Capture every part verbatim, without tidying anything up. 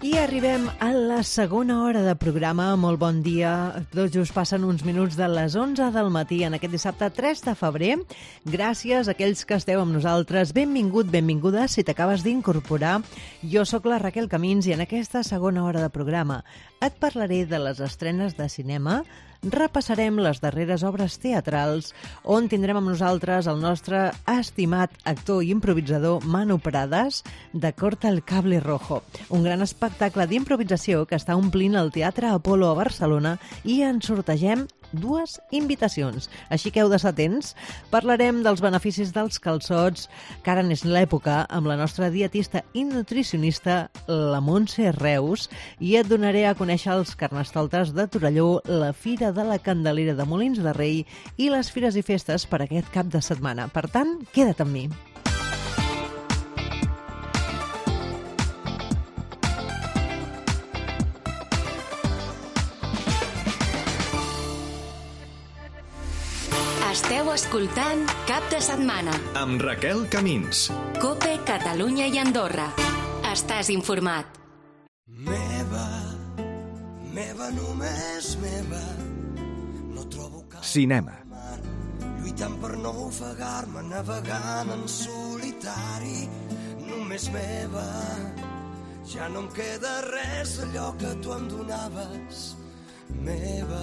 I arribem a la segona hora de programa. Molt bon dia. Tot just passen uns minuts de les onze del matí en aquest dissabte tres de febrer. Gràcies a aquells que esteu amb nosaltres. Benvingut, benvinguda, si t'acabes d'incorporar. Jo sóc la Raquel Camins i en aquesta segona hora de programa et parlaré de les estrenes de cinema, repassarem les darreres obres teatrals, on tindrem amb nosaltres el nostre estimat actor i improvisador Manu Prades, de Corta el Cable Rojo, un gran espectacle d'improvisació que està omplint el Teatre Apolo a Barcelona, i en sortegem dues invitacions, així que heu d'estar atents. Parlarem dels beneficis dels calçots, que ara n'és l'època, amb la nostra dietista i nutricionista, la Montse Reus, i et donaré a conèixer els carnestoltes de Torelló, la Fira de la Candelera de Molins de Rei i les fires i festes per aquest cap de setmana. Per tant, queda't amb mi. Esteu escoltant Cap de Setmana amb Raquel Camins. COPE Catalunya i Andorra. Estàs informat. Meva, meva, només meva. No trobo cap Cinema. mar, lluitant per no ofegar-me, navegant en solitari. Només meva, ja no em queda res allò que tu em donaves. Meva.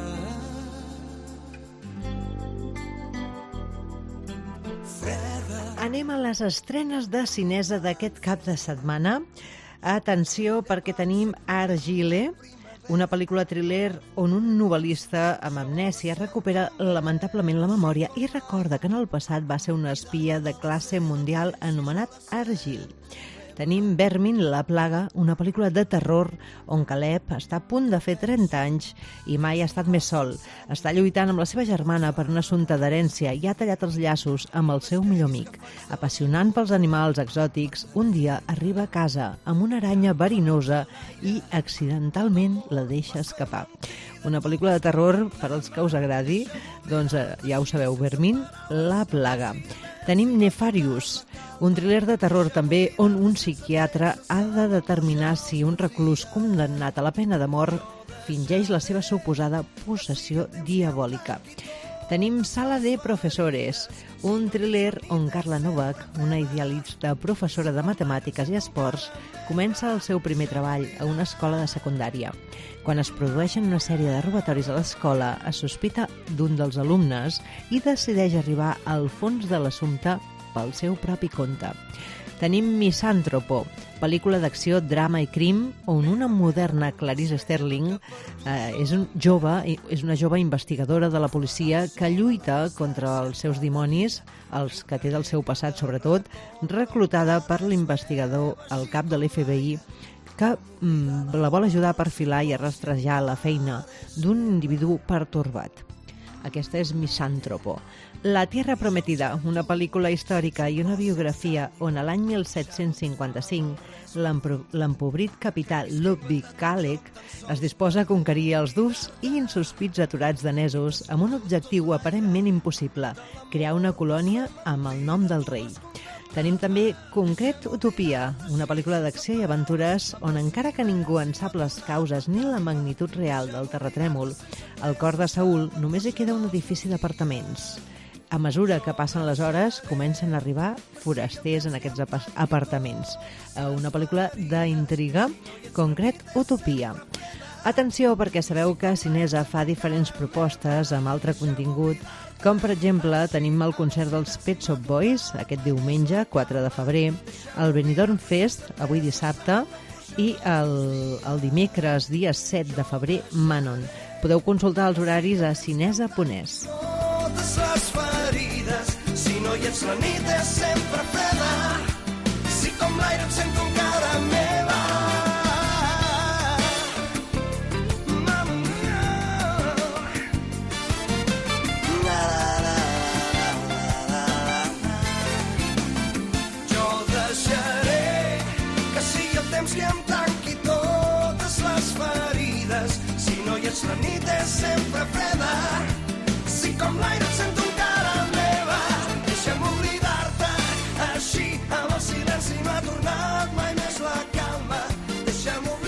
Anem a les estrenes de cinesa d'aquest cap de setmana. Atenció, perquè tenim Argile, una pel·lícula thriller on un novel·lista amb amnèsia recupera lamentablement la memòria i recorda que en el passat va ser un espia de classe mundial anomenat Argile. Tenim Vermin, la plaga, una pel·lícula de terror on Caleb està a punt de fer trenta anys i mai ha estat més sol. Està lluitant amb la seva germana per un assumpte d'herència i ha tallat els llaços amb el seu millor amic. Apassionant pels animals exòtics, un dia arriba a casa amb una aranya verinosa i accidentalment la deixa escapar. Una pel·lícula de terror, per als que us agradi, doncs ja ho sabeu, Vermin, la plaga. Tenim Nefarius, un thriller de terror també on un psiquiatre ha de determinar si un reclús condemnat a la pena de mort fingeix la seva suposada possessió diabòlica. Tenim Sala de Professores, un thriller on Carla Novak, una idealista professora de matemàtiques i esports, comença el seu primer treball a una escola de secundària. Quan es produeixen una sèrie de robatoris a l'escola, es sospita d'un dels alumnes i decideix arribar al fons de l'assumpte pel seu propi compte. Tenim Misàntropo, pel·lícula d'acció, drama i crim, on una moderna Clarice Sterling eh, és, un jove, és una jove investigadora de la policia que lluita contra els seus dimonis, els que té del seu passat sobretot, reclutada per l'investigador al cap de l'F B I, que mm, la vol ajudar a perfilar i a rastrejar la feina d'un individu pertorbat. Aquesta és Misàntropo. La Tierra Prometida, una pel·lícula històrica i una biografia on a l'any mil set-cents cinquanta-cinc l'empobrit capità Ludwig Kalek es disposa a conquerir els durs i insospits aturats danesos amb un objectiu aparentment impossible, crear una colònia amb el nom del rei. Tenim també Concret Utopia, una pel·lícula d'acció i aventures on, encara que ningú en sap les causes ni la magnitud real del terratrèmol, al cor de Seül només hi queda un edifici d'apartaments. A mesura que passen les hores, comencen a arribar forasters en aquests apartaments. Una pel·lícula d'intriga, Concret Utopia. Atenció, perquè sabeu que Cinesa fa diferents propostes amb altre contingut, com per exemple tenim el concert dels Pet Shop Boys aquest diumenge, quatre de febrer, el Benidorm Fest, avui dissabte, i el, el dimecres, dia set de febrer, Manon. Podeu consultar els horaris a cinesa punt es. Totes les ferides, si no hi ets la nit és sempre freda, si com l'aire et sento encara meva. Jo deixaré que sigui el temps que em tanqui totes les ferides, si no hi ets la nit és sempre freda, si com l'aire et sento encara meva. Deixa'm oblidar-te així, amb el silenci m'ha tornat mai més la calma. Deixa'm oblidar-te.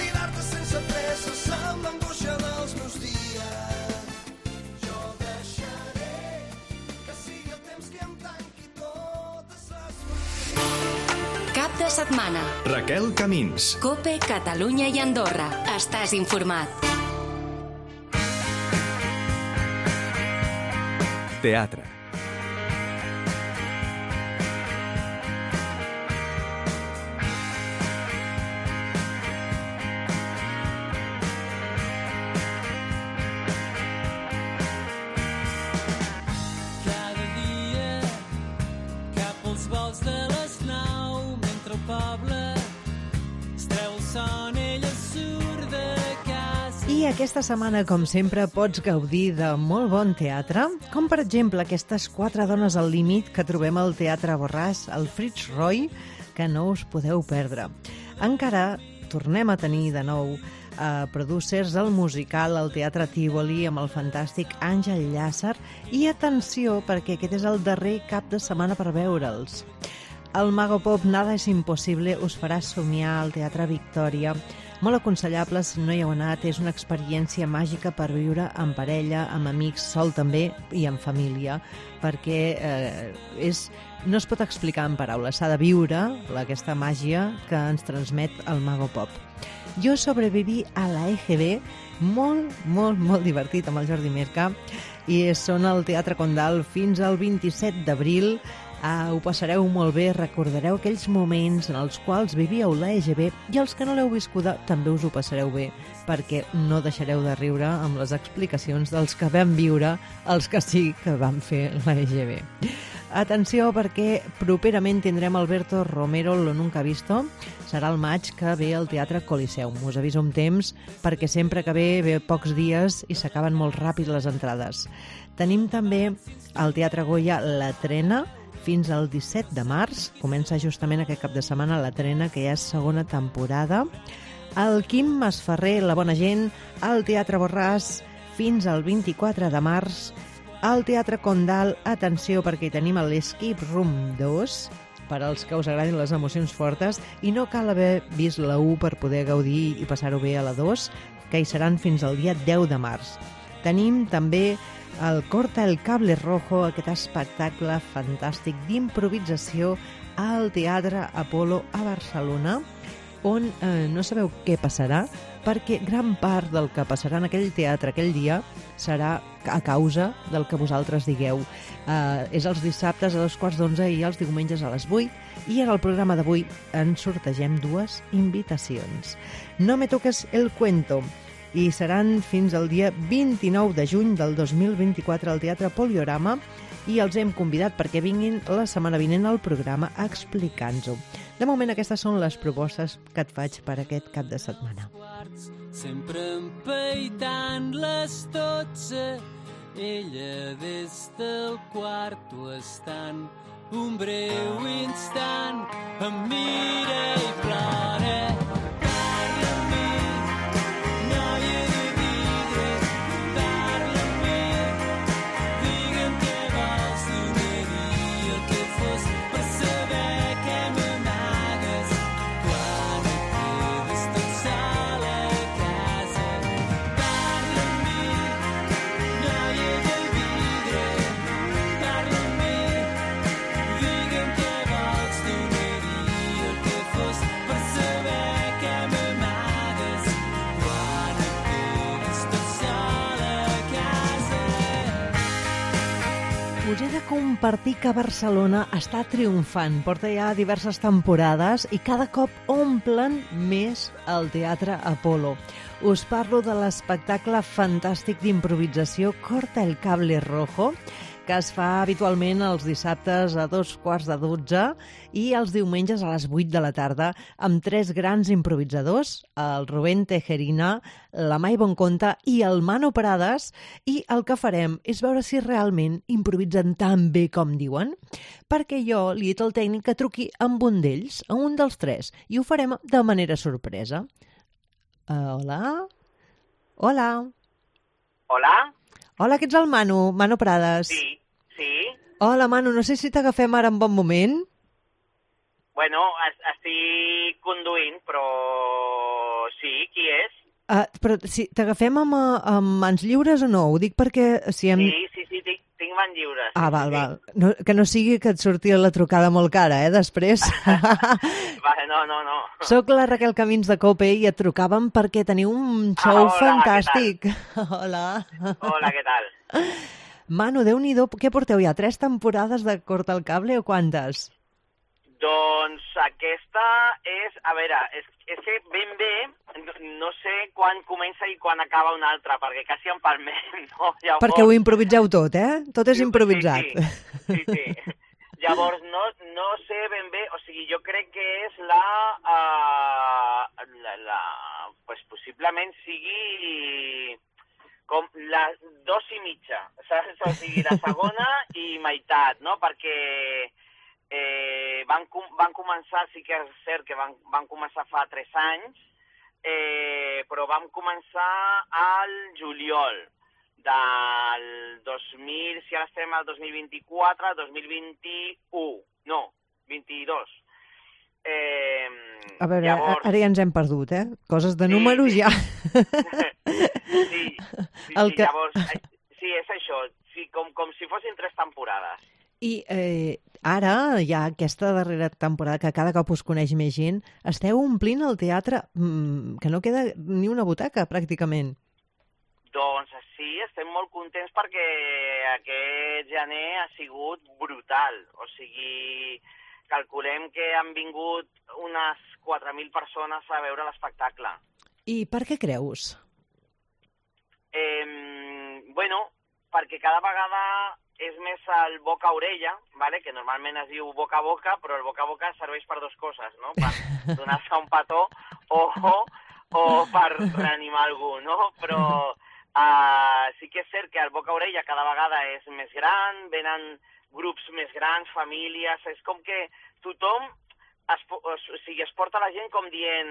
de setmana. Raquel Camins. COPE, Catalunya i Andorra. Estàs informat. Teatre. I aquesta setmana, com sempre, pots gaudir de molt bon teatre, com per exemple aquestes quatre dones al límit que trobem al Teatre Borràs, al Fritz Roy, que no us podeu perdre. Encara tornem a tenir de nou eh, producers del musical al Teatre Tívoli amb el fantàstic Àngel Llàcer, i atenció, perquè aquest és el darrer cap de setmana per veure'ls. El Mago Pop Nada és impossible us farà somiar al Teatre Victòria. Molt aconsellable si no hi heu anat, és una experiència màgica per viure en parella, amb amics, sol també, i en família, perquè eh, és, no es pot explicar en paraules, s'ha de viure aquesta màgia que ens transmet el Mago Pop. Jo sobreviví a la E G B, molt, molt, molt divertit amb el Jordi Merca, i són al Teatre Condal fins al vint-i-set d'abril. Ah, ho passareu molt bé, recordareu aquells moments en els quals vivíeu la E G B, i els que no l'heu viscuda també us ho passareu bé, perquè no deixareu de riure amb les explicacions dels que vam viure els que sí que van fer la E G B. Atenció, perquè properament tindrem Alberto Romero, Lo Nunca Visto. Serà el maig que ve al Teatre Coliseum. Us aviso amb temps, perquè sempre que ve, ve pocs dies i s'acaben molt ràpid les entrades. Tenim també al Teatre Goya La Trena, fins al disset de març. Comença justament aquest cap de setmana La Trena, que ja és segona temporada. El Quim Masferrer, La Bona Gent, al Teatre Borràs, fins al vint-i-quatre de març. Al Teatre Condal, atenció, perquè hi tenim l'Escape Room dos, per als que us agradin les emocions fortes, i no cal haver vist la u per poder gaudir i passar-ho bé a la dos, que hi seran fins al dia deu de març. Tenim també el Corta el Cable Rojo, aquest espectacle fantàstic d'improvisació al Teatre Apolo a Barcelona, on eh, no sabeu què passarà, perquè gran part del que passarà en aquell teatre aquell dia serà a causa del que vosaltres digueu. Eh, és els dissabtes a dos quarts d'onze i els diumenges a les vuit, i en el programa d'avui ens sortegem dues invitacions. No me toques el cuento, i seran fins al dia vint-i-nou de juny del dos mil vint-i-quatre al Teatre Poliorama, i els hem convidat perquè vinguin la setmana vinent al programa explicant-ho. De moment, aquestes són les propostes que et faig per aquest cap de setmana. Sempre empaitant les dotze, ella des del quarto estant, un breu instant em mira i plora. Us he de compartir que Barcelona està triomfant. Porta ja diverses temporades i cada cop omplen més el Teatre Apolo. Us parlo de l'espectacle fantàstic d'improvisació Corta el Cable Rojo, que es fa habitualment els dissabtes a dos quarts de dotze i els diumenges a les vuit de la tarda, amb tres grans improvisadors, el Rubén Tejerina, la Mai Bonconta i el Mano Prades, i el que farem és veure si realment improvisen tan bé com diuen, perquè jo li he dit al tècnic que truqui amb un d'ells, a un dels tres, i ho farem de manera sorpresa. Uh, hola? Hola? Hola? Hola, que ets el Manu, Mano Prades. Sí, sí. Hola, Manu, no sé si t'agafem ara en bon moment. Bueno, es- estic conduint, però sí, qui és? Uh, però si t'agafem amb, uh, amb mans lliures o no? Ho dic perquè si hem... Sí, sí, sí, tinc, tinc mans lliures. Ah, sí, val, sí. val. No, que no sigui que et surti la trucada molt cara, eh, després. Vale, no, no, no. Soc la Raquel Camins de COPE i et trucàvem perquè teniu un Ah, show hola, fantàstic. Hola. Hola, què tal? Manu, Déu-n'hi-do, què porteu ja? Tres temporades de Corta el Cable o quantes? Doncs aquesta és... A veure, és, és que ben bé no, no sé quan comença i quan acaba una altra, perquè quasi em palmem, no? Llavors... Perquè ho improviseu tot, eh? Tot és improvisat. Sí, sí, sí, sí. Llavors, no, no sé ben bé... O sigui, jo crec que és la... Uh, la, la pues possiblement sigui com la dos i mitja, saps? O sigui, la segona i meitat, no? Perquè... Eh, van, com, van començar, sí que és cert que van, van començar fa tres anys, eh, però vam començar al juliol del dos mil, si ara estem al dos mil vint-i-quatre, dos mil vint-i-u, no, vint-i-dos. Eh, A veure, llavors... ara ja ens hem perdut, eh? Coses de Sí, números sí. ja... Sí, sí, El sí, que- llavors, eh, sí, és això, sí, com, com si fossin tres temporades. I eh, ara, ja aquesta darrera temporada, que cada cop us coneix més gent, esteu omplint el teatre, mmm, que no queda ni una butaca, pràcticament. Doncs sí, estem molt contents perquè aquest gener ha sigut brutal. O sigui, calculem que han vingut unes quatre mil persones a veure l'espectacle. I per què creus? Eh, bueno, perquè cada vegada és més el boca a orella, vale? Que normalment es diu boca a boca, però el boca a boca serveix per dues coses, no? Per donar-se un petó o, o per reanimar algú, no? Però uh, sí que és cert que el boca a orella cada vegada és més gran, venen grups més grans, famílies, és com que tothom es, o sigui, es porta la gent com dient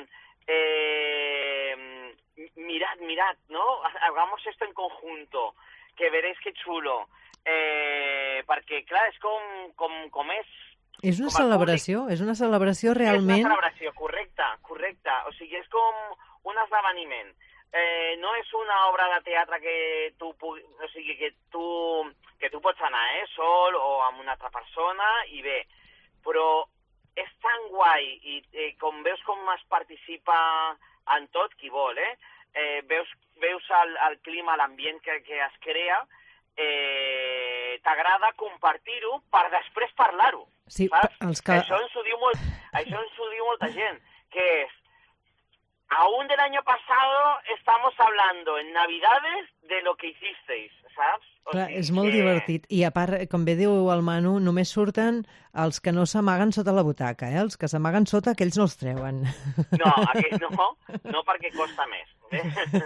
eh, mirad, mirad, ¿no? Hagamos esto en conjunto, que veréis que xulo. Eh, perquè, clar, és com, com, com és... És una com el celebració? És una celebració realment... És una celebració, correcte, correcte. O sigui, és com un esdeveniment. Eh, no és una obra de teatre que tu, pugui, o sigui, que tu, que tu pots anar, eh, sol o amb una altra persona, i bé, però és tan guai, i eh, com veus com es participa en tot, qui vol, eh? eh veus, veus el, el clima, l'ambient que, que es crea, eh, t'agrada compartir-ho per després parlar-ho, Sí, saps? els que... Això ens ho diu molt, això ens ho diu molta gent, que és, aún del año pasado estamos hablando en Navidades de lo que hicisteis, saps? O Clar, sigui és molt que... divertit. I a part, com bé diu el Manu, només surten els que no s'amaguen sota la butaca, eh? Els que s'amaguen sota, aquells no els treuen. No, aquells no, no perquè costa més. Eh?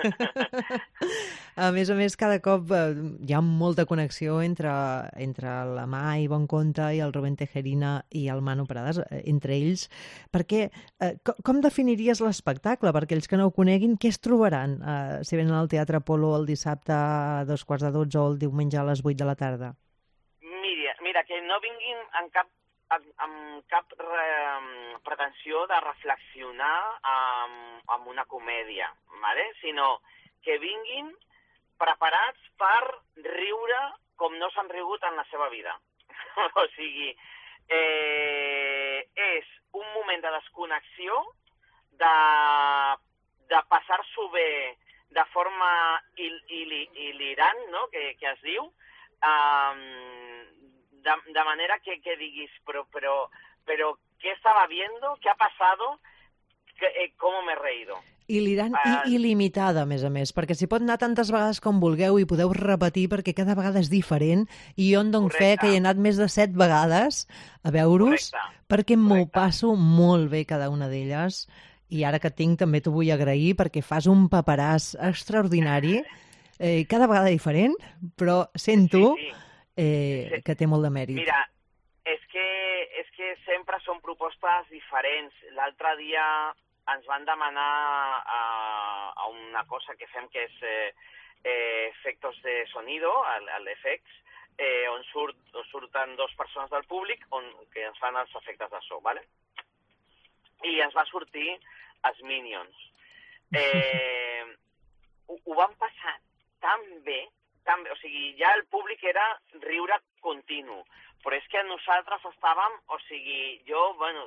A més a més, cada cop eh, hi ha molta connexió entre, entre la Mai Bonconte i el Rubén Tejerina i el Manu Prades, eh, entre ells, perquè eh, com, com definiries l'espectacle? Per aquells que no ho coneguin, què es trobaran eh, si venen al Teatre Apolo el dissabte a dos quarts de dotze o el diumenge a les vuit de la tarda? Mira, mira que no vinguin en cap, amb, amb cap re, pretensió de reflexionar amb, amb una comèdia, ¿vale? Sinó que vinguin preparats per riure com no s'han rigut en la seva vida. O sigui, eh, és un moment de desconnexió, de, de passar-s'ho bé de forma il, il, il·lirant, no? que, que es diu, um, de, de manera que, que diguis, però, però, però, ¿qué estaba viendo? ¿Qué ha pasado? Que, eh, ¿Cómo me he reído? I l'Iran Ah. i il·limitada, a més a més, perquè s'hi pot anar tantes vegades com vulgueu i podeu repetir perquè cada vegada és diferent, i jo en dono fe Correcte. que hi he anat més de set vegades a veure-us, Correcte. perquè m'ho Correcte. passo molt bé cada una d'elles, i ara que et tinc també t'ho vull agrair perquè fas un paperàs extraordinari, eh, cada vegada diferent, però sento Sí, sí. eh, Sí. que té molt de mèrit. Mira, és que, és que sempre són propostes diferents. L'altre dia ens van demanar a, a una cosa que fem que és eh, eh, efectos de sonido, l'F X, eh, on, surt, on surten dues persones del públic on, que ens fan els efectes de so, ¿vale? I ens va sortir els Minions. Eh, ho, ho van passar tan bé, tan bé, o sigui, ja el públic era riure continu. Però és que nosaltres estàvem, o sigui, jo, bueno...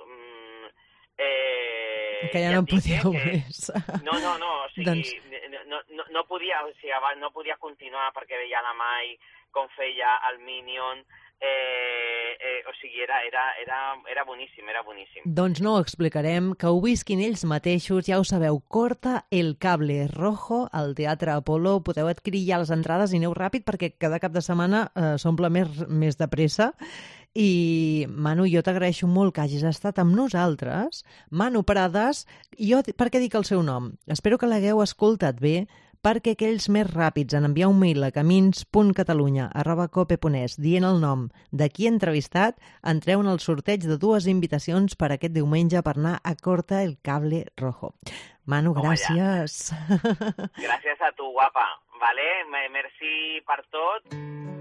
Eh, que ja, ja no podíeu que... més. No, no, no, o sigui, doncs... no, no, no, podia, o sigui, no podia continuar perquè veia la Mai com feia el Minion, eh, eh, o sigui, era, era, era, era boníssim, era boníssim. Doncs no ho explicarem, que ho visquin ells mateixos, ja ho sabeu, Corta el cable rojo al Teatre Apolo, podeu adquirir ja les entrades i aneu ràpid perquè cada cap de setmana eh, s'omple més, més de pressa. I, Manu, jo t'agraeixo molt que hagis estat amb nosaltres. Manu Prades, jo per què dic el seu nom? Espero que l'hagueu escoltat bé, perquè aquells més ràpids en enviar un mail a camins punt catalunya arroba cope punt es dient el nom de qui he entrevistat, entreu en el sorteig de dues invitacions per aquest diumenge per anar a Corta el cable rojo. Manu, gràcies. Gràcies a tu, guapa. Vale? Merci per tot.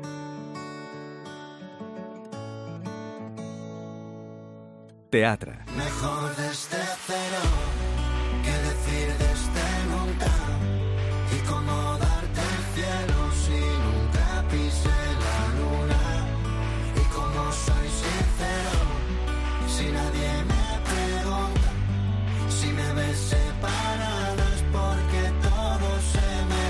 Teatre. Mejor desde cero que decir desde nunca. Y cómo darte el cielo si nunca pisé la luna. Y cómo soy sincero si nadie me pregunta. Si me ves separado es porque todo se me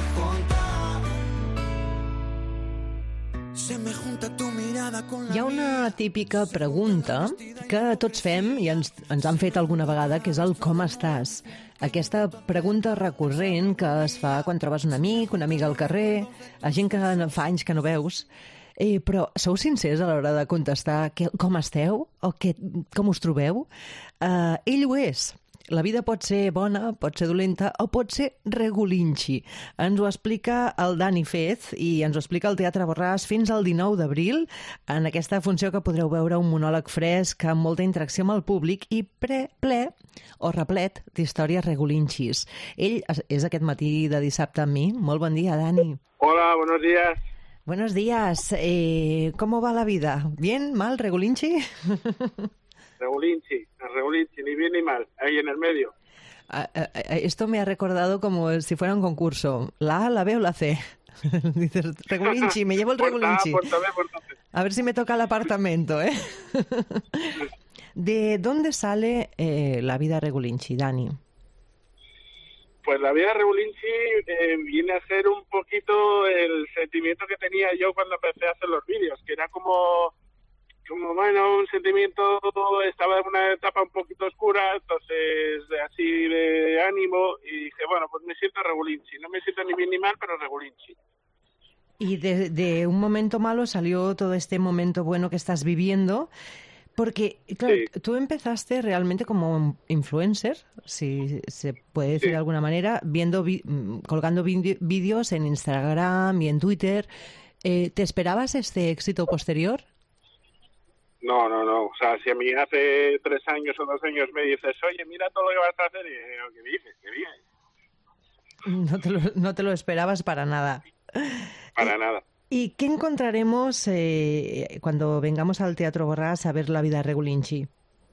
junta. Se me junta tu mirada con la... Hi ha una típica pregunta que tots fem i ens, ens han fet alguna vegada, que és el com estàs. Aquesta pregunta recurrent que es fa quan trobes un amic, una amiga al carrer, a gent que fa anys que no veus. Eh, però sou sincers a l'hora de contestar que, com esteu o que, com us trobeu? Eh, ell ho és. La vida pot ser bona, pot ser dolenta o pot ser regulinxi. Ens ho explica el Dani Fez i ens ho explica el Teatre Borràs fins al dinou d'abril en aquesta funció que podreu veure un monòleg fresc amb molta interacció amb el públic i pre, ple o replet d'històries regulinxis. Ell és aquest matí de dissabte amb mi. Molt bon dia, Dani. Hola, buenos días. Buenos días. Eh, ¿Cómo va la vida? ¿Bien? ¿Mal? ¿Regulinchi? Regulinchi, regulinchi, ni bien ni mal, ahí en el medio. Uh, uh, esto me ha recordado como si fuera un concurso. ¿La A, la B o la C? Dices, regulinchi, me llevo el regulinchi. Puerta A, puerta B, puerta C. A ver si me toca el apartamento, ¿eh? ¿De dónde sale eh, la vida regulinchi, Dani? Pues la vida regulinchi eh, viene a ser un poquito el sentimiento que tenía yo cuando empecé a hacer los vídeos, que era como... como bueno, un sentimiento, estaba en una etapa un poquito oscura, entonces así de ánimo, y dije, bueno, pues me siento regulinchi, no me siento ni bien ni mal, pero regulinchi. Y de, de un momento malo salió todo este momento bueno que estás viviendo, porque, claro, sí. Tú empezaste realmente como influencer, si se puede decir sí. de alguna manera, viendo, vi, colgando vídeos en Instagram y en Twitter. Eh, ¿Te esperabas este éxito posterior? No, no, no. O sea, si a mí hace tres años o dos años me dices, oye, mira todo lo que vas a hacer, y digo, ¿qué dices? ¿Qué dices? No te lo, no te lo esperabas para nada. Para nada. ¿Y qué encontraremos eh, cuando vengamos al Teatro Borràs a ver la vida regulinchi?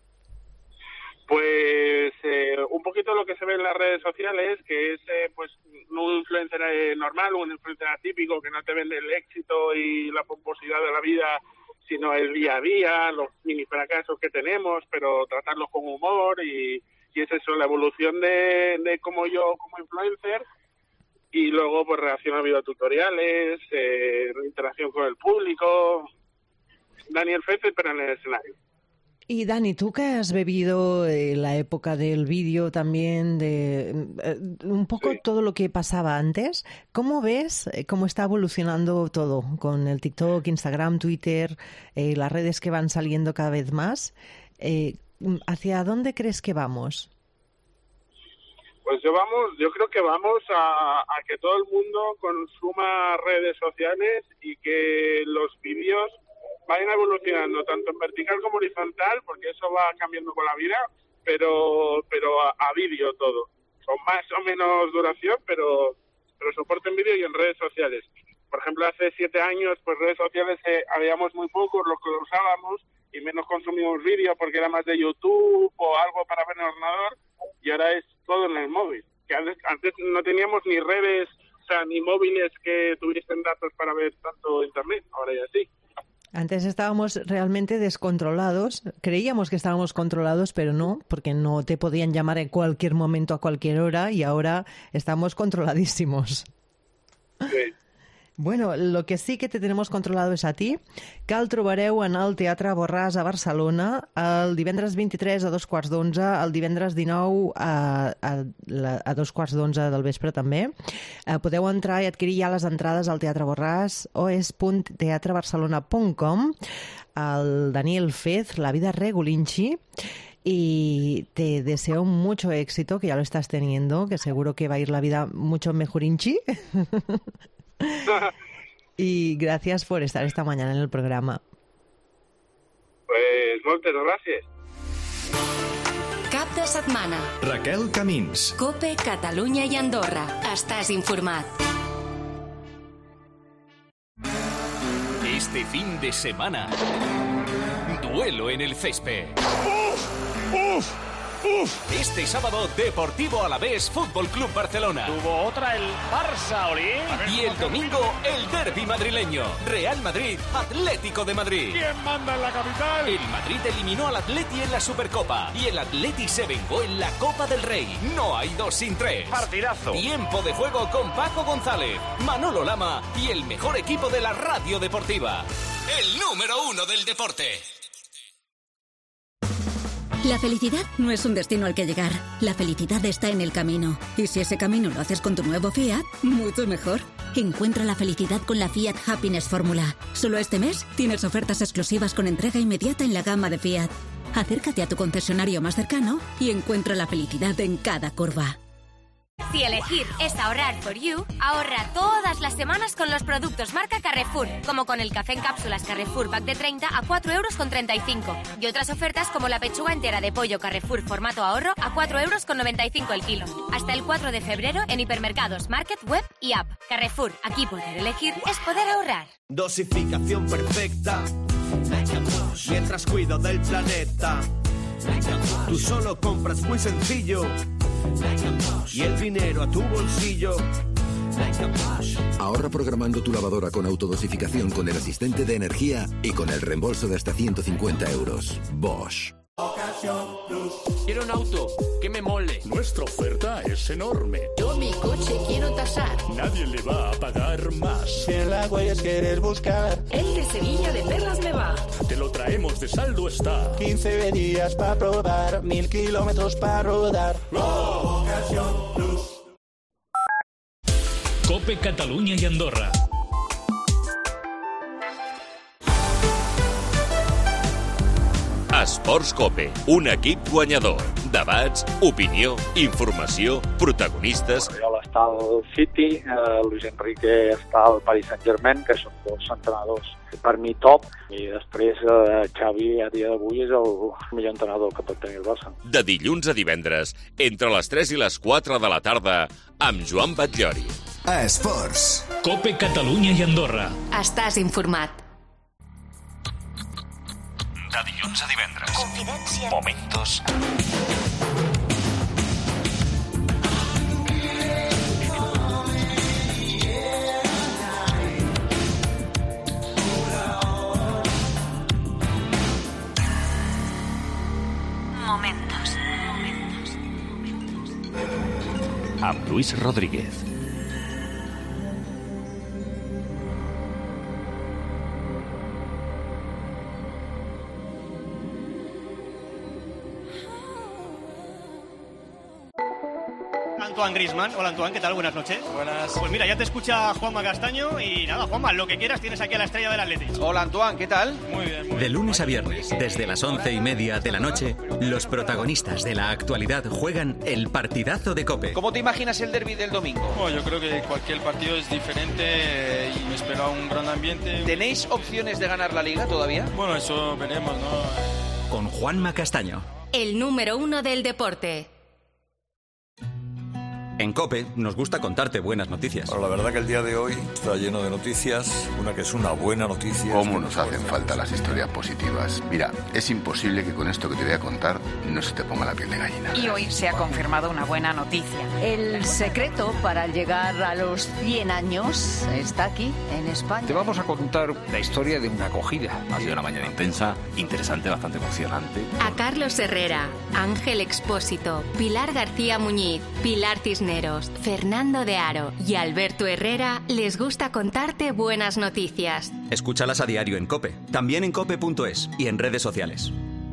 Pues eh, un poquito lo que se ve en las redes sociales, que es eh, pues un influencer eh, normal, un influencer atípico que no te vende el éxito y la pomposidad de la vida, sino el día a día, los mini fracasos que tenemos, pero tratarlos con humor y, y es eso, la evolución de, de cómo yo como influencer y luego pues reacción a videotutoriales, eh, interacción con el público, Daniel Fez, pero en el escenario. Y Dani, tú que has bebido eh, la época del vídeo también, de eh, un poco sí. todo lo que pasaba antes, ¿cómo ves eh, cómo está evolucionando todo con el TikTok, Instagram, Twitter, eh, las redes que van saliendo cada vez más? Eh, ¿Hacia dónde crees que vamos? Pues yo vamos, yo creo que vamos a, a que todo el mundo consuma redes sociales y que los vídeos vayan evolucionando tanto en vertical como horizontal, porque eso va cambiando con la vida, pero pero a, a vídeo todo, con más o menos duración, pero pero soporte en vídeo y en redes sociales. Por ejemplo, hace siete años, pues redes sociales eh, habíamos muy pocos los que lo usábamos y menos consumíamos vídeo porque era más de YouTube o algo para ver en el ordenador, y ahora es todo en el móvil. Que antes, antes no teníamos ni redes, o sea, ni móviles que tuviesen datos para ver tanto internet, ahora ya sí. Antes estábamos realmente descontrolados, creíamos que estábamos controlados, pero no, porque no te podían llamar en cualquier momento, a cualquier hora, y ahora estamos controladísimos. Sí. Bueno, lo que sí que te tenemos controlado és a ti, que el trobareu en el Teatre Borràs a Barcelona el divendres vint-i-tres a dos quarts d'onze, el divendres dinou a, a, a dos quarts d'onze del vespre també. Eh, podeu entrar i adquirir ja les entrades al Teatre Borràs o es punt teatre barcelona punt com. El Daniel Fez, La vida regulinchi, y te deseo mucho éxito, que ya lo estás teniendo, que seguro que va a ir la vida mucho mejorinchi. Y gracias por estar esta mañana en el programa. Pues moltes gràcies. Cap de setmana. Raquel Camins. Cope, Catalunya i Andorra. Estàs informat. Este fin de semana, duelo en el césped. ¡Uf! ¡Uf! Este sábado, Deportivo Alavés Fútbol Club Barcelona. Tuvo otra el Barça, Oli. Y el domingo, el derbi madrileño. Real Madrid, Atlético de Madrid. ¿Quién manda en la capital? El Madrid eliminó al Atleti en la Supercopa y el Atleti se vengó en la Copa del Rey. No hay dos sin tres. Partidazo. Tiempo de juego con Paco González, Manolo Lama y el mejor equipo de la radio deportiva. El número uno del deporte. La felicidad no es un destino al que llegar. La felicidad está en el camino. Y si ese camino lo haces con tu nuevo Fiat, mucho mejor. Encuentra la felicidad con la Fiat Happiness Fórmula. Solo este mes tienes ofertas exclusivas con entrega inmediata en la gama de Fiat. Acércate a tu concesionario más cercano y encuentra la felicidad en cada curva. Si elegir es ahorrar for you, ahorra todas las semanas con los productos marca Carrefour, como con el café en cápsulas Carrefour Pack de treinta a cuatro euros con treinta y cinco. Y otras ofertas como la pechuga entera de pollo Carrefour formato ahorro a cuatro euros con noventa y cinco el kilo. Hasta el cuatro de febrero en hipermercados, market, web y app. Carrefour, aquí poder elegir es poder ahorrar. Dosificación perfecta, mientras cuido del planeta. Tú solo compras muy sencillo y el dinero a tu bolsillo. Ahorra programando tu lavadora con autodosificación con el asistente de energía y con el reembolso de hasta ciento cincuenta euros. Bosch. Quiero un auto que me mole. Nuestra oferta es enorme. Yo mi coche quiero tasar. Nadie le va a pagar más. Si en las huellas quieres buscar, el de Sevilla de Perlas me va. Te lo traemos de saldo está. quince días para probar, mil kilómetros para rodar. Ocasión Plus. Cope Catalunya i Andorra. Esports Cope, un equip guanyador. Debats, opinió, informació, protagonistes. Guardiola està al City, eh, Luis Enrique està al Paris Saint-Germain, que són dos entrenadors per mi top, i després eh, Xavi a dia d'avui és el millor entrenador que pot tenir el Barça. De dilluns a divendres, entre les tres i les quatre de la tarda, amb Joan Batllori. Esports. Cope Catalunya i Andorra. Estàs informat. De dilluns a divendres. Confidència. Momentos. Momentos. Amb Luis Rodríguez. Antoine Griezmann. Hola Antoine, ¿qué tal? Buenas noches. Buenas. Pues mira, ya te escucha Juanma Castaño y nada, Juanma, lo que quieras, tienes aquí a la estrella del Atlético. Hola Antoine, ¿qué tal? Muy bien, muy bien. De lunes a viernes, desde las once y media de la noche, los protagonistas de la actualidad juegan el partidazo de Cope. ¿Cómo te imaginas el derbi del domingo? Bueno, yo creo que cualquier partido es diferente y me espera un gran ambiente. ¿Tenéis opciones de ganar la Liga todavía? Bueno, eso veremos, ¿no? Con Juanma Castaño. El número uno del deporte. En COPE nos gusta contarte buenas noticias. Bueno, la verdad que el día de hoy está lleno de noticias. Una que es una buena noticia. ¿Cómo nos hacen falta las historias positivas? Mira, es imposible que con esto que te voy a contar no se te ponga la piel de gallina. Y hoy se ha confirmado una buena noticia. El secreto para llegar a los cien años está aquí, en España. Te vamos a contar la historia de una acogida. Ha sido una mañana intensa, interesante, bastante emocionante. A Carlos Herrera, Ángel Expósito, Pilar García Muñiz, Pilar Cisneros, Fernando de Aro y Alberto Herrera les gusta contarte buenas noticias. Escúchalas a diario en COPE, también en cope punto es y en redes sociales.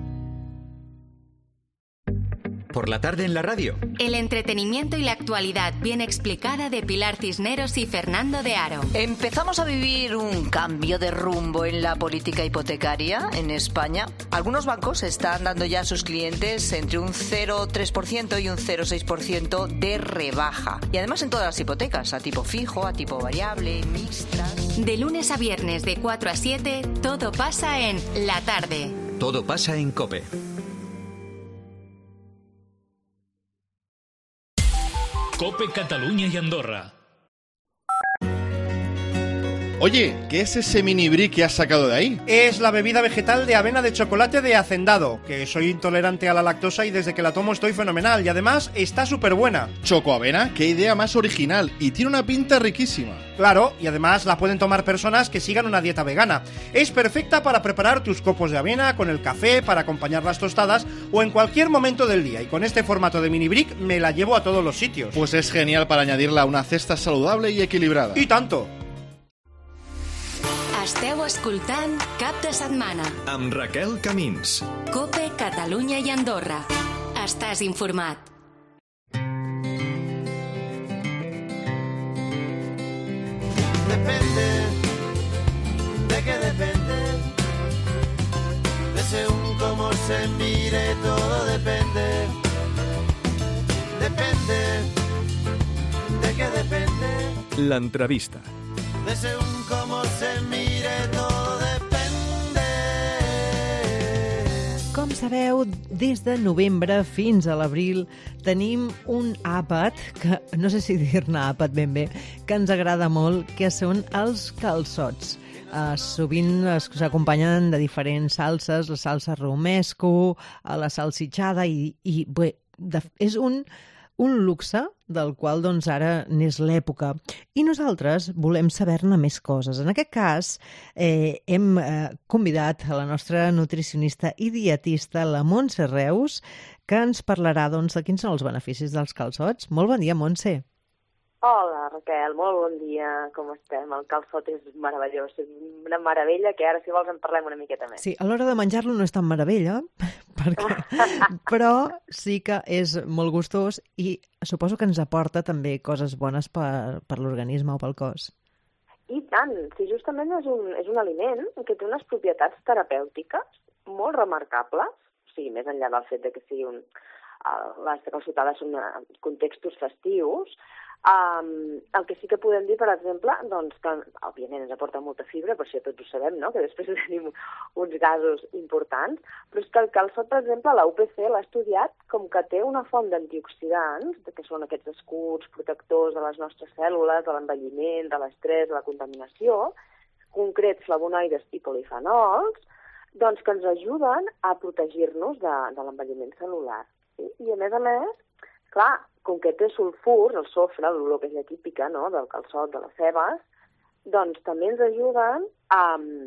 Por la tarde en la radio. El entretenimiento y la actualidad bien explicada de Pilar Cisneros y Fernando de Aro. Empezamos a vivir un cambio de rumbo en la política hipotecaria en España. Algunos bancos están dando ya a sus clientes entre un cero coma tres por ciento y un cero coma seis por ciento de rebaja. Y además en todas las hipotecas, a tipo fijo, a tipo variable, mixtas. De lunes a viernes de cuatro a siete, todo pasa en La Tarde. Todo pasa en COPE. COPE Cataluña y Andorra. Oye, ¿qué es ese mini brie que has sacado de ahí? Es la bebida vegetal de avena de chocolate de Hacendado, que soy intolerante a la lactosa y desde que la tomo estoy fenomenal y además está súper buena. ¿Chocoavena? ¡Qué idea más original! Y tiene una pinta riquísima. Claro, y además la pueden tomar personas que sigan una dieta vegana. Es perfecta para preparar tus copos de avena, con el café, para acompañar las tostadas o en cualquier momento del día. Y con este formato de mini brick me la llevo a todos los sitios. Pues es genial para añadirla a una cesta saludable y equilibrada. ¡Y tanto! Esteu escoltant Cap de Setmana. Amb Raquel Camins. COPE Catalunya i Andorra. Estàs informat. Depende, de qué depende, de según cómo se mire, todo depende. Depende, de qué depende. L'entrevista. De según cómo se mire, todo depende. Com sabeu, des de novembre fins a l'abril tenim un àpat, que no sé si dir-ne àpat ben bé, que ens agrada molt, que són els calçots. Uh, sovint s'acompanyen de diferents salses, la salsa romesco, la salsitxada, i, i bé, de, és un... un luxe del qual doncs ara n'és l'època. I nosaltres volem saber-ne més coses. En aquest cas, eh, hem eh, convidat a la nostra nutricionista i dietista, la Montse Reus, que ens parlarà doncs, de quins són els beneficis dels calçots. Molt bon dia, Montse. Hola, Raquel, molt bon dia, com estem? El calçot és meravellós, és una meravella, que ara, si vols, en parlem una miqueta més. Sí, a l'hora de menjar-lo no és tan meravella, perquè... però sí que és molt gustós i suposo que ens aporta també coses bones per, per l'organisme o pel cos. I tant, sí, justament és un, és un aliment que té unes propietats terapèutiques molt remarcables, o sigui, més enllà del fet de que sigui un... les calçotades són contextos festius. Um, el que sí que podem dir, per exemple, doncs que òbviament ens aporta molta fibra, per això tots ho sabem, no?, que després tenim uns gasos importants, però és que el calçot, per exemple, la U P C l'ha estudiat com que té una font d'antioxidants, que són aquests escuts protectors de les nostres cèl·lules, de l'envelliment, de l'estrès, de la contaminació, concrets flavonoides i polifenols, doncs que ens ajuden a protegir-nos de, de l'envelliment cel·lular. Sí? I a més a més, clar, com que té sulfurs, el sofre, l'olor que és la típica, no?, del calçot, de les cebes, doncs també ens ajuden a,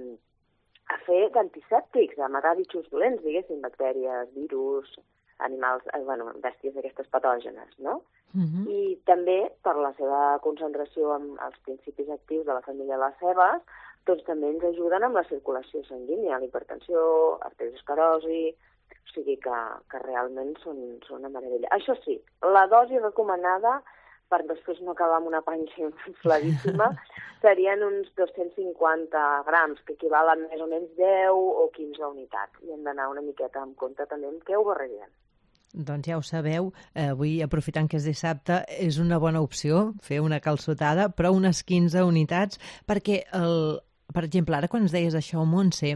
a fer d'antisèptics, a matar bitxos dolents, diguéssim, bactèries, virus, animals, eh, bueno, bèsties d'aquestes patògenes, no? Uh-huh. I també, per la seva concentració amb els principis actius de la família de les cebes, doncs també ens ajuden amb la circulació sanguínia, l'hipertensió, arteriosclerosi, o sigui que, que realment són, són una meravella. Això sí, la dosi recomanada, per després no acabar amb una panxa infladíssima, serien uns dos-cents cinquanta grams, que equivalen més o menys deu o quinze unitats. I hem d'anar una miqueta en compte també amb què ho barregem. Doncs ja ho sabeu, eh, avui, aprofitant que és dissabte, és una bona opció fer una calçotada, però unes quinze unitats, perquè el, per exemple, ara quan ens deies això, Montse,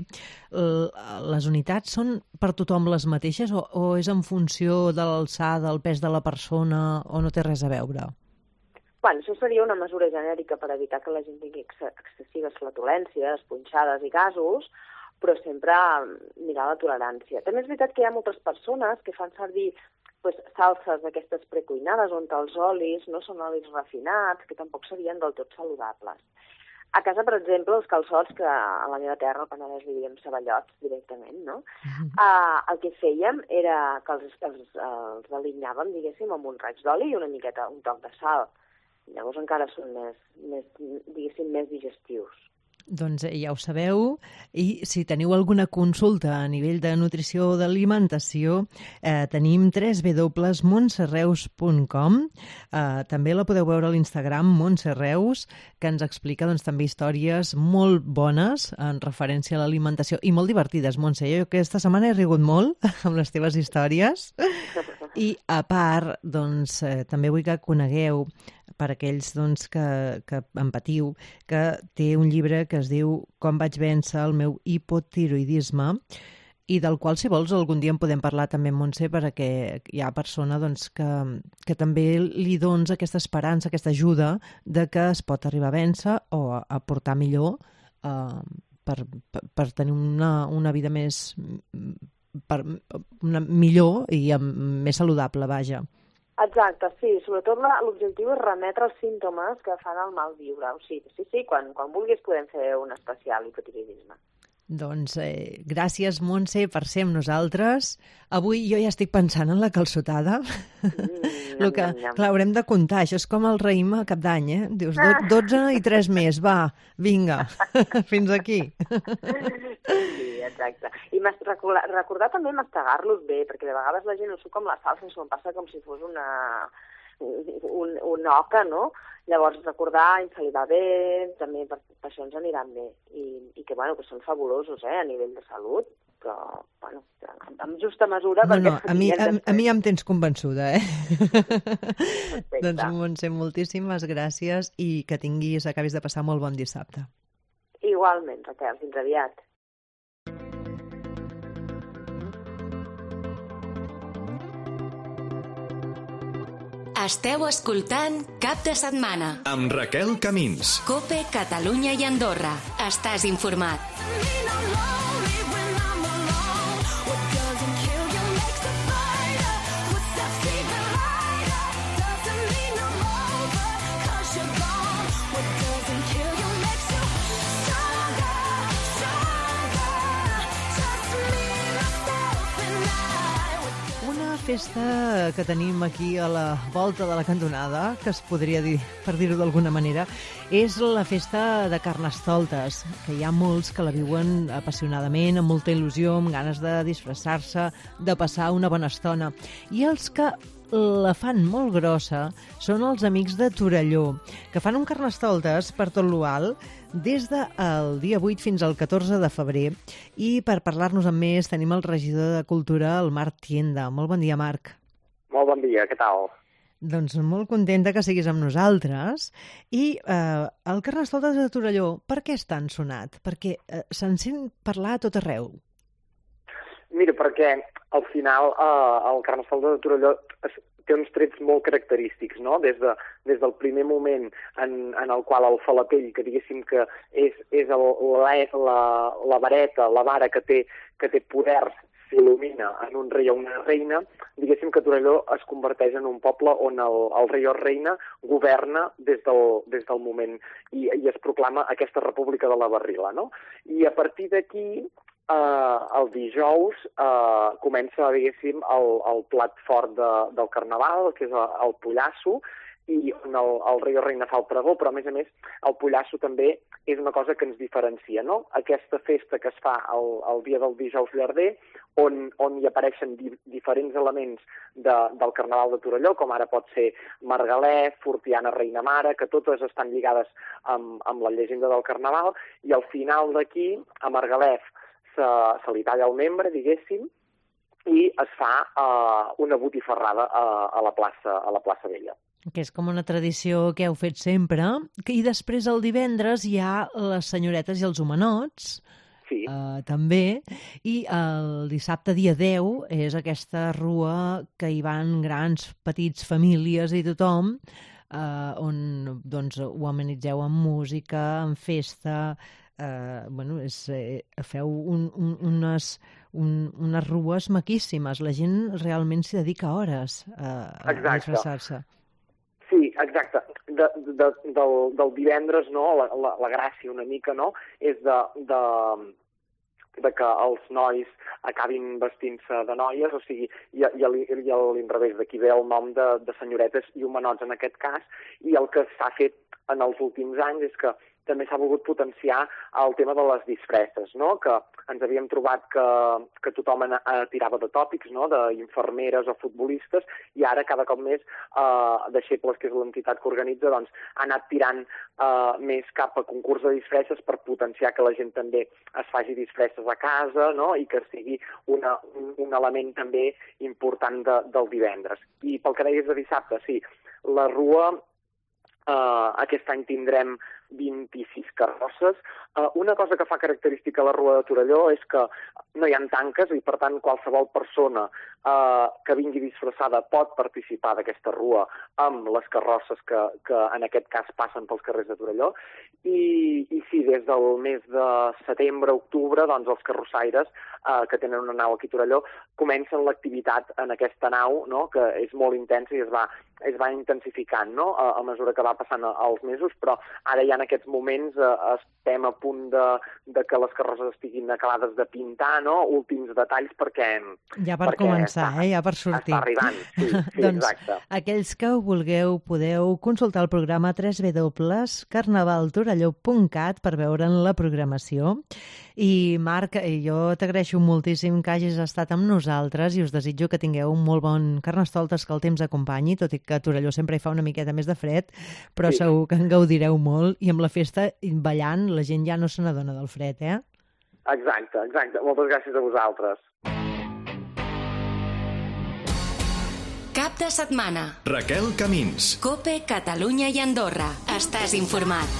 les unitats són per tothom les mateixes o, o és en funció de l'alçada, del pes de la persona o no té res a veure? Bueno, això seria una mesura genèrica per evitar que la gent tingui ex excessives flatulències, punxades i gasos, però sempre mirar la tolerància. També és veritat que hi ha moltes persones que fan servir pues, salses d'aquestes precuinades on els olis no són olis refinats, que tampoc serien del tot saludables. A casa, per exemple, els calçots, que a la meva terra, al Penedès, li diem ceballots directament, no? Uh-huh. uh, el que fèiem era que els, els, els alinyàvem, diguéssim, amb un raig d'oli i una miqueta, un toc de sal. Llavors encara són més, més, diguéssim, més digestius. Doncs ja ho sabeu, i si teniu alguna consulta a nivell de nutrició o d'alimentació, eh, tenim w w w punt montserreus punt com, eh, també la podeu veure a l'Instagram Montserreus, que ens explica doncs, també històries molt bones en referència a l'alimentació i molt divertides, Montse. Jo aquesta setmana he rigut molt amb les teves històries i a part, doncs, eh, també vull que conegueu per aquells doncs, que, que en patiu, que té un llibre que es diu Com vaig vèncer el meu hipotiroidisme i del qual, si vols, algun dia en podem parlar també, Montse, perquè hi ha persona doncs, que, que també li dones aquesta esperança, aquesta ajuda de que es pot arribar a vèncer o a, a portar millor eh, per, per, per tenir una, una vida més per, una, millor i més saludable, vaja. Exacte, sí. Sobretot l'objectiu és remetre els símptomes que fan el mal viure. O sigui, sí, sí, quan, quan vulguis podem fer un especial hipotiroidisme. Doncs eh, gràcies, Montse, per ser amb nosaltres. Avui jo ja estic pensant en la calçotada. Mm, Lo que, clar, haurem de comptar. Això és com el raïm a cap d'any, eh? Dius, dotze i tres més, va, vinga, fins aquí. Sí, exacte. I recordar, recordar també mastegar-los bé, perquè de vegades la gent ho suc amb la salsa, s'ho passa com si fos una, un, una oca, no? Llavors, recordar insalivar bé, també per, per això ens aniran bé. I, i que, bueno, que són fabulosos, eh, a nivell de salut, però, bueno, amb justa mesura... No, no, a mi, a, a mi ja em tens convençuda, eh? Doncs, Montse, moltíssimes gràcies i que tinguis, acabis de passar molt bon dissabte. Igualment, Raquel, fins aviat. Esteu escoltant Cap de Setmana amb Raquel Camins. Cope, Catalunya i Andorra. Estàs informat. Festa que tenim aquí a la volta de la cantonada, que es podria dir, per dir-ho d'alguna manera, és la festa de Carnestoltes, que hi ha molts que la viuen apassionadament, amb molta il·lusió, amb ganes de disfressar-se, de passar una bona estona. I els que la fan molt grossa són els amics de Torelló, que fan un Carnestoltes per tot l'Ual des del dia vuit fins al catorze de febrer. I per parlar-nos amb més tenim el regidor de Cultura, el Marc Tienda. Molt bon dia, Marc. Molt bon dia, què tal? Doncs molt contenta que siguis amb nosaltres. I eh, el Carnestoltes de Torelló, per què és tan sonat? Perquè eh, se'n sent parlar a tot arreu. Mira, perquè al final eh, el Carnestoltes de Torelló es, té uns trets molt característics, no? Des, de, des del primer moment en, en el qual el falapell, que diguéssim que és, és el, la, la, la vareta, la vara que té, que té poder, s'il·lumina en un rei o una reina, diguéssim que Torelló es converteix en un poble on el, el rei o reina governa des del, des del moment i, i es proclama aquesta república de la Barrila, no? I a partir d'aquí, Uh, el dijous uh, comença, diguéssim, el, el plat fort de, del Carnaval, que és el, el pollasso, i on el, el rei o reina fa el pregó, però a més a més el pollasso també és una cosa que ens diferencia, no? Aquesta festa que es fa el, el dia del dijous llarder, on, on hi apareixen di, diferents elements de, del Carnaval de Torelló, com ara pot ser Margalef, Fortiana, Reina Mare, que totes estan lligades amb, amb la llegenda del Carnaval, i al final d'aquí, a Margalef, Se, se li talla el membre, diguéssim, i es fa uh, una botifarrada a, a, la plaça, a la plaça Vella. Que és com una tradició que heu fet sempre. I després el divendres hi ha les senyoretes i els homenots, sí. uh, també, i el dissabte dia deu és aquesta rua que hi van grans, petits, famílies i tothom, uh, on doncs, ho amenitzeu amb música, amb festa, uh, bueno, és, eh, feu un, un, unes... Un, unes rues maquíssimes. La gent realment s'hi dedica hores a, a disfressar-se. Sí, exacte. De, de, del, del divendres, no, la, la, la gràcia una mica, no, és de, de, de que els nois acabin vestint-se de noies, o sigui, i, i, i a l'inrevés, d'aquí ve el nom de, de senyoretes i homenots en aquest cas, i el que s'ha fet en els últims anys és que també s'ha volgut potenciar el tema de les disfresses, no? Que ens havíem trobat que, que tothom en, eh, tirava de tòpics, no? D'infermeres o futbolistes, i ara cada cop més eh, Deixebles, que és l'entitat que organitza, doncs, ha anat tirant eh, més cap a concurs de disfresses per potenciar que la gent també es faci disfresses a casa, no? I que sigui una, un, un element també important de, del divendres. I pel que deies de dissabte, sí, la rua, eh, aquest any tindrem vint-i-sis carrosses. Uh, una cosa que fa característica a la Rua de Torelló és que no hi ha tanques i, per tant, qualsevol persona uh, que vingui disfressada pot participar d'aquesta rua amb les carrosses que, que en aquest cas passen pels carrers de Torelló. I, i sí, des del mes de setembre, octubre, doncs els carrossaires, uh, que tenen una nau aquí a Torelló, comencen l'activitat en aquesta nau, no?, que és molt intensa i es va, es va intensificant, no?, a, a mesura que va passant els mesos, però ara ja en aquests moments uh, estem a punt de, de que les carrosses estiguin acabades de pintar, no?, últims detalls perquè... Ja per perquè començar, està, eh? Ja per sortir. Està arribant, sí, sí, doncs, exacte. Aquells que ho vulgueu podeu consultar el programa w w w punt carnaval torelló punt cat per veure'n la programació. I Marc, jo t'agraeixo moltíssim que hagis estat amb nosaltres i us desitjo que tingueu un molt bon Carnestoltes, que el temps acompanyi, tot i que a Torelló sempre hi fa una miqueta més de fred, però sí, segur que en gaudireu molt, i amb la festa ballant la gent ja no se n'adona del fred, eh? Exacte, exacte. Moltes gràcies a vosaltres. Cap de setmana. Raquel Camins. Cope, Catalunya i Andorra. Estàs informat.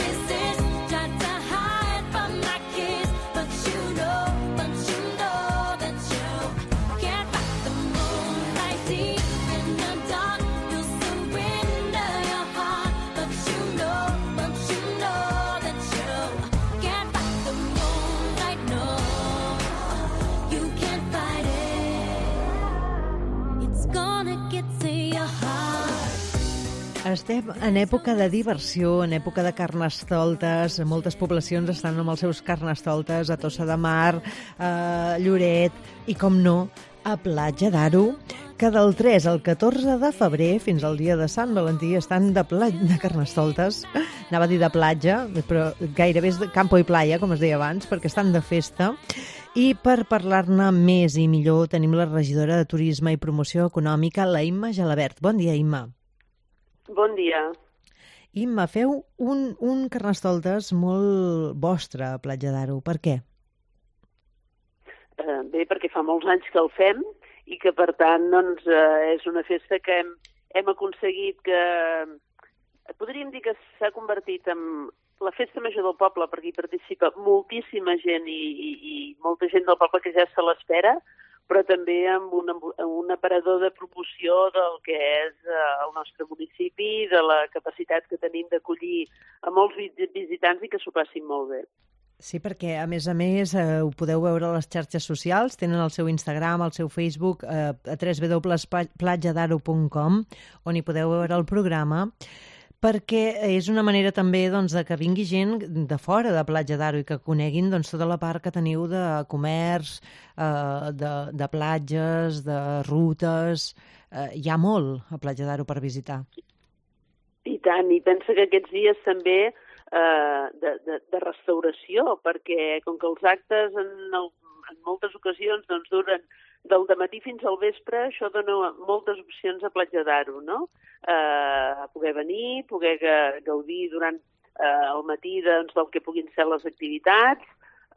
Estem en època de diversió, en època de carnestoltes. Moltes poblacions estan amb els seus carnestoltes a Tossa de Mar, a Lloret i, com no, a Platja d'Aro, que del tres al catorze de febrer, fins al dia de Sant Valentí, estan de, pla... de carnestoltes. Anava a dir de platja, però gairebé és de campo i playa, com es deia abans, perquè estan de festa. I per parlar-ne més i millor tenim la regidora de Turisme i Promoció Econòmica, la Imma Gelabert. Bon dia, Imma. Bon dia. Imma, feu un, un carnestoltes molt vostre a Platja d'Aro. Per què? Eh, bé, perquè fa molts anys que el fem i que, per tant, doncs, eh, és una festa que hem, hem aconseguit que... Podríem dir que s'ha convertit en la festa major del poble, perquè hi participa moltíssima gent i, i, i molta gent del poble que ja se l'espera, però també amb un, un aparador de promoció del que és eh, el nostre municipi, de la capacitat que tenim d'acollir a molts visitants i que s'ho passin molt bé. Sí, perquè, a més a més, eh, ho podeu veure a les xarxes socials, tenen el seu Instagram, el seu Facebook, eh, a w w w punt platja d'aro punt com, on hi podeu veure el programa, perquè és una manera també doncs, de que vingui gent de fora de Platja d'Aro i que coneguin doncs, tota la part que teniu de comerç, eh, de, de platges, de rutes. Eh, hi ha molt a Platja d'Aro per visitar. I tant, i pensa que aquests dies també eh, de, de, de restauració, perquè com que els actes en, el, en moltes ocasions doncs, duren del dematí fins al vespre, això dona moltes opcions a Platja d'Aro, no? Eh, poder venir, poder gaudir durant eh, el matí doncs, del que puguin ser les activitats,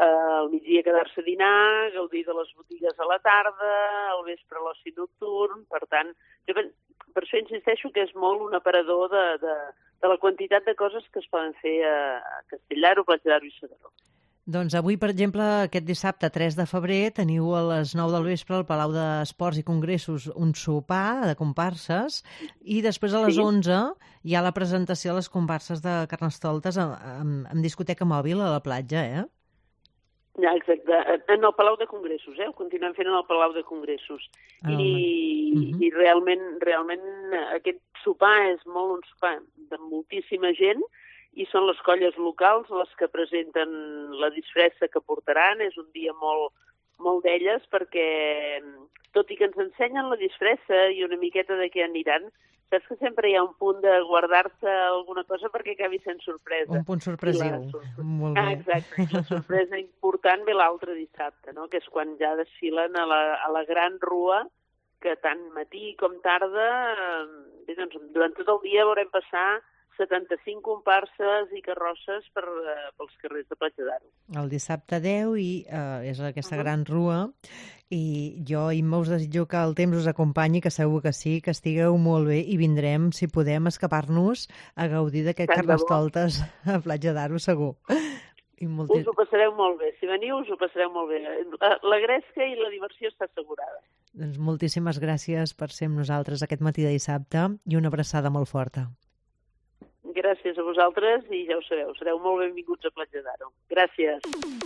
al migdia quedar-se a dinar, gaudir de les botigues a la tarda, al vespre l'oci nocturn. Per tant, jo per, per això insisteixo que és molt un aparador de, de, de la quantitat de coses que es poden fer a, a Castellar, Platja d'Aro i S'Agaró. Doncs avui, per exemple, aquest dissabte tres de febrer, teniu a les nou del vespre al Palau d'Esports i Congressos un sopar de comparses i després a les Sí. onze hi ha la presentació de les comparses de Carnestoltes amb, amb, amb discoteca mòbil a la platja, eh? Ja, exacte. En el Palau de Congressos, eh? Ho continuem fent en el Palau de Congressos. Ah, I, uh-huh. i realment, realment aquest sopar és molt un sopar de moltíssima gent i són les colles locals les que presenten la disfressa que portaran. És un dia molt, molt d'elles perquè, tot i que ens ensenyen la disfressa i una miqueta de què aniran, saps que sempre hi ha un punt de guardar-se alguna cosa perquè acabi sent sorpresa. Un punt sorpresiu. Molt bé. Ah, exacte. La sorpresa important ve l'altre dissabte, no? Que és quan ja desfilen a la, a la gran rua, que tant matí com tarda, eh, bé, doncs, durant tot el dia veurem passar setanta-cinc comparses i carrosses per, eh, pels carrers de Platja d'Aro. El dissabte deu i eh, és aquesta Uh-huh. gran rua i jo, Imma, us desitjo que el temps us acompanyi, que segur que sí, que estigueu molt bé i vindrem, si podem, escapar-nos a gaudir d'aquest Tant de bo. Carnestoltes a Platja d'Aro, segur. I molti... Us ho passareu molt bé. Si veniu, us ho passareu molt bé. La, la gresca i la diversió està assegurada. Doncs moltíssimes gràcies per ser amb nosaltres aquest matí de dissabte i una abraçada molt forta. Gràcies a vosaltres i ja ho sabeu, sereu molt benvinguts a Platja d'Aro. Gràcies.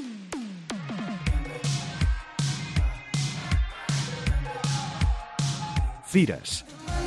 Fires.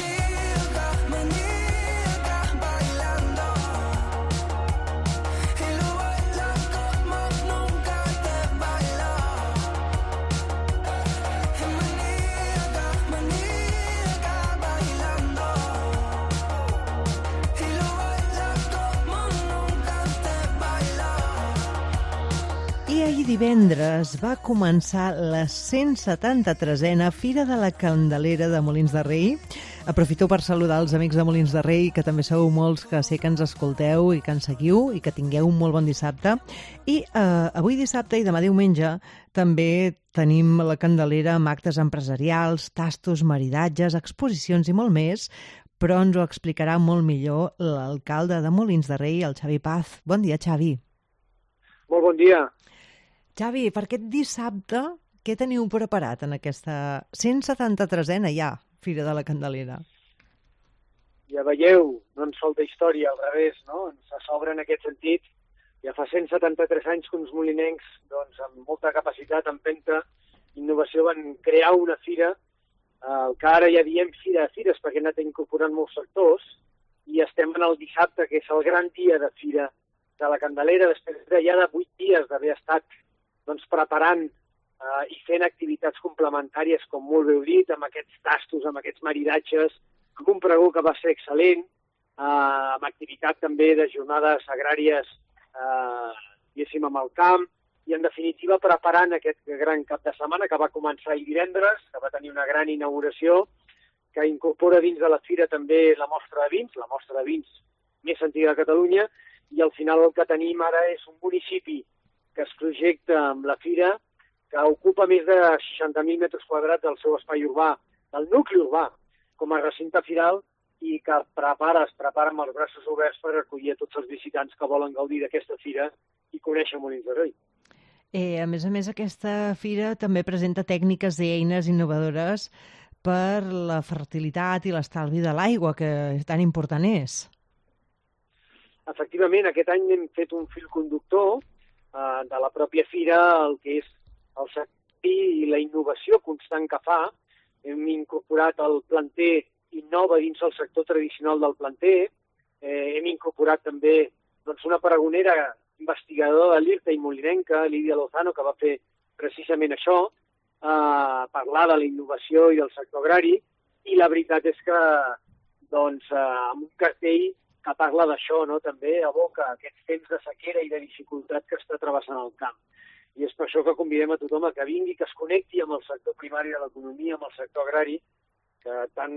I ahir divendres va començar la cent setanta-tresena Fira de la Candelera de Molins de Rei. Aprofito per saludar els amics de Molins de Rei, que també sou molts, que sé que ens escolteu i que ens seguiu i que tingueu un molt bon dissabte. I eh, avui dissabte i demà diumenge també tenim la Candelera amb actes empresarials, tastos, maridatges, exposicions i molt més, però ens ho explicarà molt millor l'alcalde de Molins de Rei, el Xavi Paz. Bon dia, Xavi. Molt bon dia. Xavi, per aquest dissabte, què teniu preparat en aquesta cent setanta-tresena ja Fira de la Candelera? Ja veieu, no ens falta història, al revés, no? Ens s'obre en aquest sentit. Ja fa cent setanta-tres anys que uns molinencs, doncs, amb molta capacitat, empenta, innovació, van crear una fira, eh, que ara ja diem Fira de Fires, perquè han anat incorporant molts sectors, i estem en el dissabte, que és el gran dia de Fira de la Candelera, després de ja de vuit dies d'haver estat doncs, preparant eh, i fent activitats complementàries, com molt bé heu dit, amb aquests tastos, amb aquests maridatges, amb un pregó que va ser excel·lent, eh, amb activitat també de jornades agràries, eh, diguéssim, amb el camp, i en definitiva preparant aquest gran cap de setmana que va començar ahir divendres, que va tenir una gran inauguració, que incorpora dins de la fira també la mostra de vins, la mostra de vins més antiga de Catalunya, i al final el que tenim ara és un municipi que es projecta amb la fira, que ocupa més de seixanta mil metres quadrats del seu espai urbà, del nucli urbà, com a recinte firal, i que prepara, es prepara amb els braços oberts per acollir a tots els visitants que volen gaudir d'aquesta fira i conèixer Molins de Rei. Eh, a més a més, aquesta fira també presenta tècniques i eines innovadores per la fertilitat i l'estalvi de l'aigua, que tan important és. Efectivament, aquest any hem fet un fil conductor eh, de la pròpia fira, el que és el sector i la innovació constant que fa. Hem incorporat el planter Innova dins el sector tradicional del planter. Eh, hem incorporat també doncs, una paragonera investigadora de l'IRTA i molinenca, Lídia Lozano, que va fer precisament això, eh, parlar de la innovació i del sector agrari, i la veritat és que doncs, eh, amb un cartell que parla d'això, no? També aboca aquests temps de sequera i de dificultat que està travessant el camp. I és per això que convidem a tothom a que vingui, que es connecti amb el sector primari de l'economia, amb el sector agrari, que tant,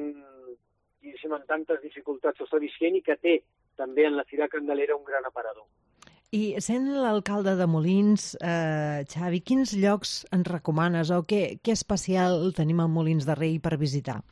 diguéssim, amb tantes dificultats s'està visquent i que té també en la Fira Candelera un gran aparador. I sent l'alcalde de Molins, eh, Xavi, quins llocs ens recomanes o què, què especial tenim a Molins de Rei per visitar?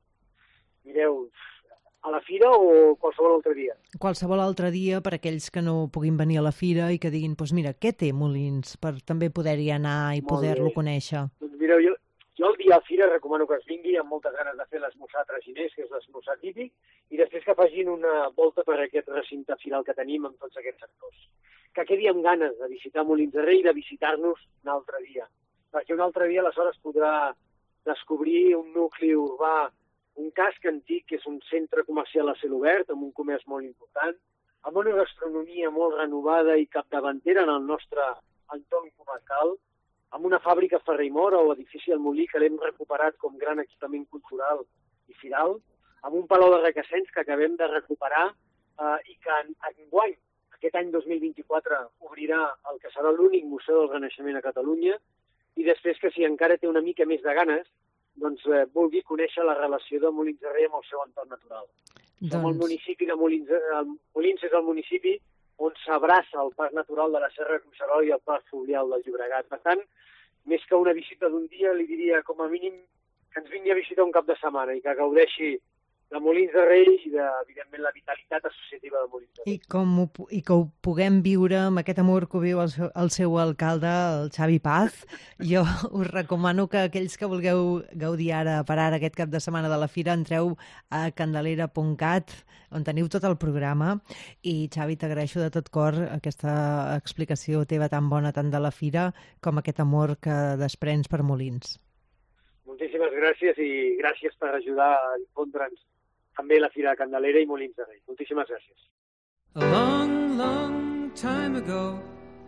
Mireu, a la fira o qualsevol altre dia? Qualsevol altre dia per aquells que no puguin venir a la fira i que diguin, doncs mira, què té Molins per també poder-hi anar i poder-lo conèixer? Doncs mireu, jo, jo el dia a fira recomano que es vingui amb moltes ganes de fer l'esmorzar traginers, que és l'esmorzar típic, i després que facin una volta per aquest recinte firal que tenim amb tots aquests sectors. Que quedi amb ganes de visitar Molins de Rei i de visitar-nos un altre dia, perquè un altre dia aleshores podrà descobrir un nucli urbà, un casc antic, que és un centre comercial a cel obert, amb un comerç molt important, amb una gastronomia molt renovada i capdavantera en el nostre entorn comarcal, amb una fàbrica ferrimora o edifici al Molí que l'hem recuperat com gran equipament cultural i firal, amb un palau de Requesens que acabem de recuperar eh, i que en, enguany, aquest any dos mil vint-i-quatre, obrirà el que serà l'únic museu del Renaixement a Catalunya, i després que si encara té una mica més de ganes, doncs eh, vulgui conèixer la relació de Molins de Rei amb el seu entorn natural. Doncs... Som el municipi de Molins, el Molins és el municipi on s'abraça el Parc Natural de la Serra de Collserola i el Parc Fluvial del Llobregat. Per tant, més que una visita d'un dia, li diria com a mínim que ens vingui a visitar un cap de setmana i que gaudeixi de Molins de Rei i de, evidentment, la vitalitat associativa de Molins de Rei. I, com ho, I que ho puguem viure amb aquest amor que viu el seu, el seu alcalde, el Xavi Paz. Jo us recomano que aquells que vulgueu gaudir ara per ara aquest cap de setmana de la fira, entreu a candelera punt cat, on teniu tot el programa. I, Xavi, t'agraeixo de tot cor aquesta explicació teva tan bona, tant de la fira, com aquest amor que desprens per Molins. Moltíssimes gràcies i gràcies per ajudar a difondre'ns també la Fira de Candelera i Molins de Rei. Moltíssimes gràcies. A long, long time ago,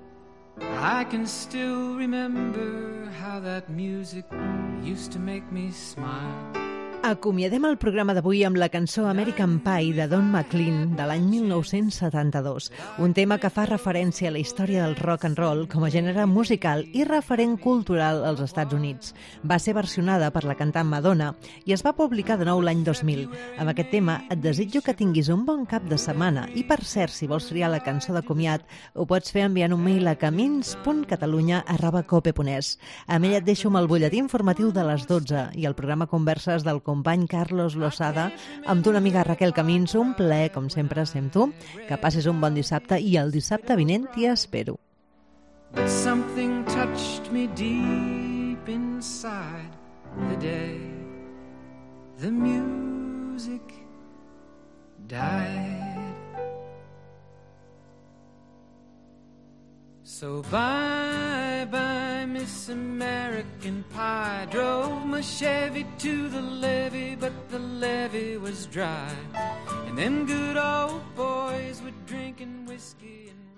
I can still remember how that music used to make me smile. Acomiadem el programa d'avui amb la cançó American Pie de Don McLean de l'any mil nou-cents setanta-dos, un tema que fa referència a la història del rock and roll com a gènere musical i referent cultural als Estats Units. Va ser versionada per la cantant Madonna i es va publicar de nou l'any dos mil. Amb aquest tema et desitjo que tinguis un bon cap de setmana i, per cert, si vols triar la cançó de comiat, ho pots fer enviant un mail a camins punt catalunya arroba cope punt es. Amb ell et deixo amb el butlletí informatiu de les dotze i el programa Converses del company Carlos Losada, amb tu una amiga Raquel Camins, un plaer, com sempre, ser amb tu, que passis un bon dissabte i el dissabte vinent t'hi espero. But something touched me deep inside the day the music died. So bye bye Miss American Pie. Drove my Chevy to the levee, but the levee was dry. And them good old boys were drinking whiskey and